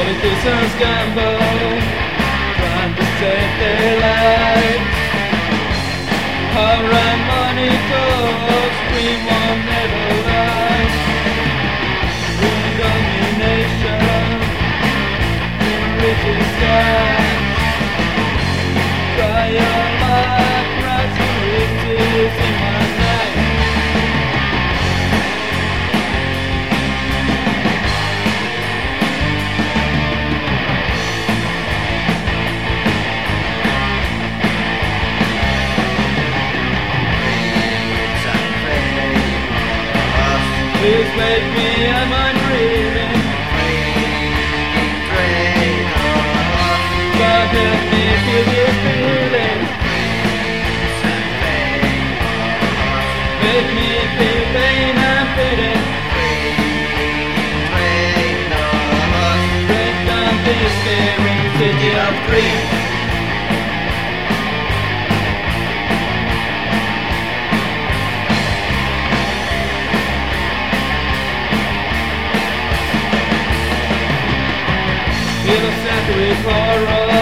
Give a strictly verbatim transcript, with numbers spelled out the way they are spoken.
Politicians gamble, trying to save their lives. Power and money goes, we won't never rise. Through domination, in riches skies. Try your luck, rise to riches in my night. Please wake me, am I dreaming? God help me feel this feeling. Make me feel pain and pity. Break down this scary city of dreams. Feel a century for all.